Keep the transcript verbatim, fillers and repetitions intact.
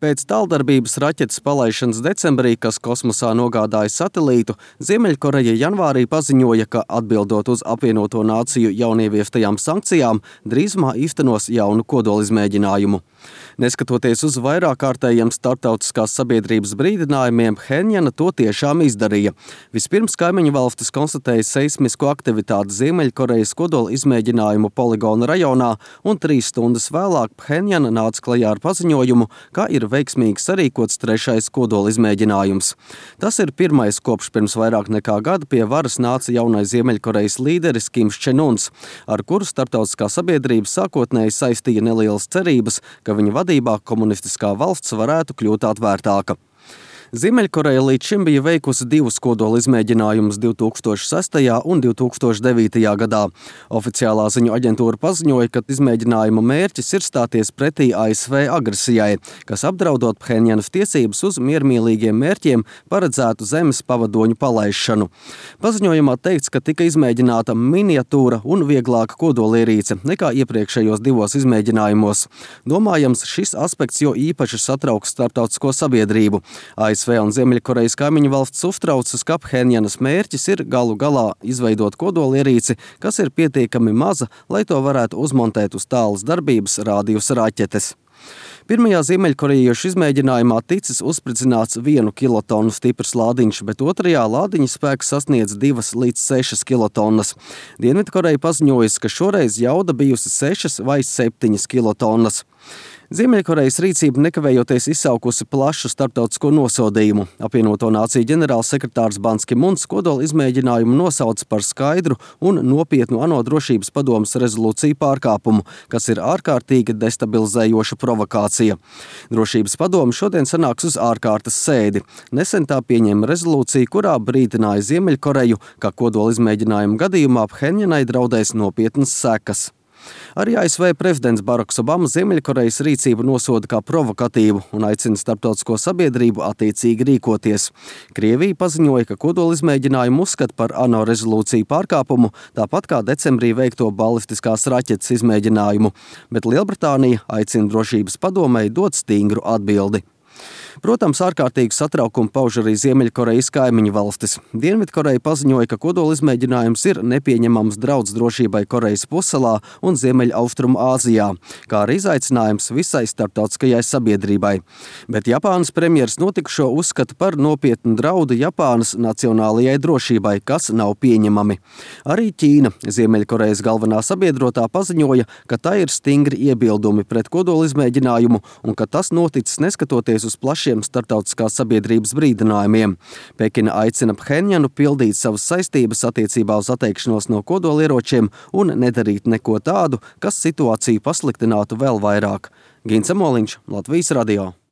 Pēc tāldarbības raķetes palaišanas decembrī, kas kosmosā nogādāja satelītu, Ziemeļkoreja janvārī paziņoja, ka atbildot uz apvienoto nāciju jaunieviestajām sankcijām, drīzumā īstenos jaunu kodolizmēģinājumu. Neskatoties uz vairāk kārtējiem starptautiskās sabiedrības brīdinājumiem, Phenjana to tiešām izdarīja. Vispirms kaimiņu valstis konstatēja seismisku aktivitāti Ziemeļkorejas kodola izmēģinājumu poligona rajonā, un trīs stundas vēlāk Phenjana nāca klajā ar paziņojumu, ka ir veiksmīgi sarīkots trešais kodola izmēģinājums. Tas ir pirmais kopš pirms vairāk nekā gada pie varas nāca jaunais Ziemeļkorejas līderis Kims Čen Uns, ar kuru starptautiskā sabiedrība sākotnēji saistīja nelielas cerības, ka viņa vadībā komunistiskā valsts varētu kļūt atvērtāka. Ziemeļkoreja līdz šim bija veikusi divus kodola izmēģinājumus divi tūkstoši sestajā un divi tūkstoši devītajā gadā. Oficiālā ziņu aģentūra paziņoja, ka izmēģinājuma mērķis ir stāties pretī A S V agresijai, kas apdraudot Phenjanas tiesības uz miermīlīgiem mērķiem paredzētu zemes pavadoņu palaišanu. Paziņojumā teikts, ka tika izmēģināta miniatūra un vieglāka kodolierīce nekā iepriekšējos divos izmēģinājumos. Domājams, šis aspekts jo īpaši satrauks starptautisko sabiedrību. A S V un Ziemeļkorejas kaimiņu valsts uztraucas, ka Phenjanas mērķis ir galu galā izveidot kodolierīci, kas ir pietiekami maza, lai to varētu uzmontēt uz tālas darbības rādījus raķetes. Pirmajā ziemeļkorejiešu izmēģinājumā ticis uzspridzināts vienu kilotonu stiprs lādiņš, bet otrajā lādiņa spēks sasniedz divas līdz sešas kilotonnas. Dienvidkoreja paziņojusi, ka šoreiz jauda bijusi sešas vai septiņas kilotonnas. Ziemeļkorejas rīcība nekavējoties izsaukusi plašu starptautisko nosodījumu. Apvienoto nāciju ģenerālsekretārs Bans Ki Muns kodola izmēģinājumu nosauca par skaidru un nopietnu ANO drošības padomes rezolūciju pārkāpumu, kas ir ārkārtīgi destabilizējoša provokācija. Drošības padome šodien sanāks uz ārkārtas sēdi. Nesen tā pieņēma rezolūciju, kurā brīdināja Ziemeļkoreju, ka kodola izmēģinājuma gadījumā Phenjanai draudēs nopietnas sekas. Arī A S V prezidents Baraks Obama Ziemeļkorejas rīcību nosoda kā provokatīvu un aicina starptautisko sabiedrību attiecīgi rīkoties. Krievija paziņoja, ka kodola izmēģinājumu uzskata par ANO rezolūciju pārkāpumu, tāpat kā decembrī veikto balistiskās raķetes izmēģinājumu, bet Lielbritānija aicina drošības padomei dot stingru atbildi. Protams, ārkārtīgi satraukumu pauž arī Ziemeļkorejas kaimiņu valstis. Dienvidkoreja paziņoja, ka kodola izmēģinājums ir nepieņemams drauds drošībai Korejas pussalā un Ziemeļaustrumu Āzijā, kā arī izaicinājums visai starptautiskajai sabiedrībai. Bet Japānas premjers notikušo uzskata par nopietnu draudu Japānas nacionālajai drošībai, kas nav pieņemami. Arī Ķīna, Ziemeļkorejas galvenā sabiedrotā, paziņoja, ka tā ir stingri iebildumi pret kodola izmēģinājumu un ka tas noticis neskatoties uz plašiem starptautiskās sabiedrības brīdinājumiem. Pekina aicina Phenjanu pildīt savas saistības attiecībā uz atteikšanos no kodolieročiem un nedarīt neko tādu, kas situāciju pasliktinātu vēl vairāk. Gins Amoliņš, Latvijas radio.